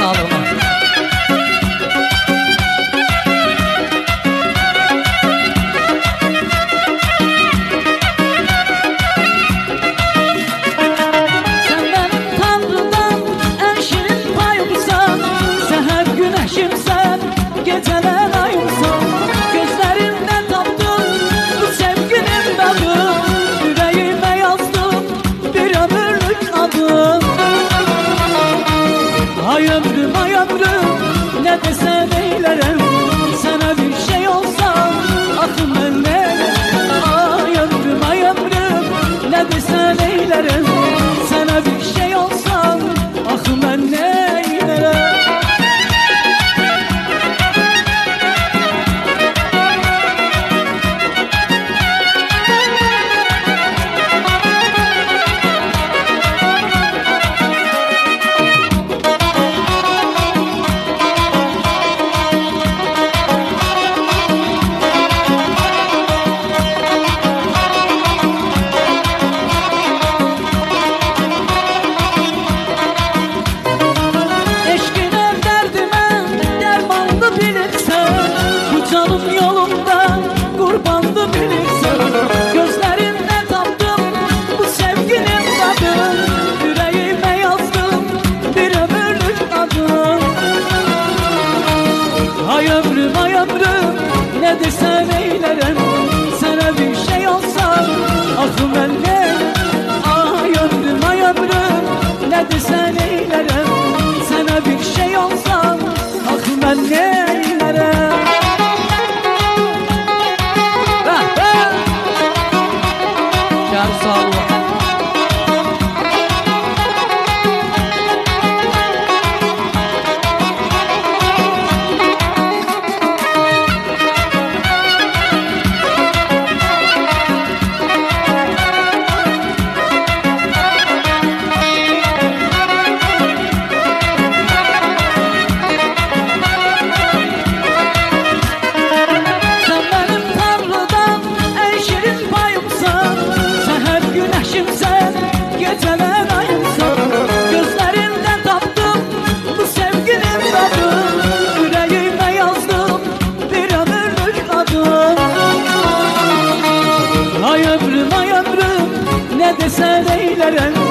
sağlığına. Sen benim Tanrı'dan en şirin payımsan, seher güneşimsen, geceler ayımsan. Gözlerinden taptım bu sevginin tadı, yüreğime yazdım bir ömürlük adım. Ay ömrüm ay ömrüm, ne desen eylerim, sana bir şey olsa aklım ben neylerim. Ay ömrüm ay ömrüm, ne desen eylerim, sana bir şey olsa aklım ben neylerim. Eşkine derdime dermanlı bilirsen, bu canım yolumda kurbanlı bilirsen. Gözlerinde taptım bu sevginin tadı, yüreğime yazdım bir ömürlük adım. Ay ömrüm ay ömrüm, ne desen eylerim, sana bir şey olsa aklım ben neylerim. Ay ömrüm ay ömrüm, ne desen eylerim, sana bir şey olsa aklım ben neylerim. Can sağlığına. Sen benim Tanrı'dan en şirin payımsan, seher güneşimsen, geceler ayımsan. Gözlerinden taptım bu sevginin tadı, yüreğime yazdım bir ömürlük adım. Ay ömrüm ay ömrüm, ne desen eylerim,